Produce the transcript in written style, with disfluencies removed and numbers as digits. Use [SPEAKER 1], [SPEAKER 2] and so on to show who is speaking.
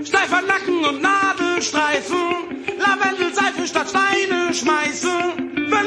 [SPEAKER 1] Steifer Nacken und Nadelstreifen, Lavendelseife statt Steine schmeißen.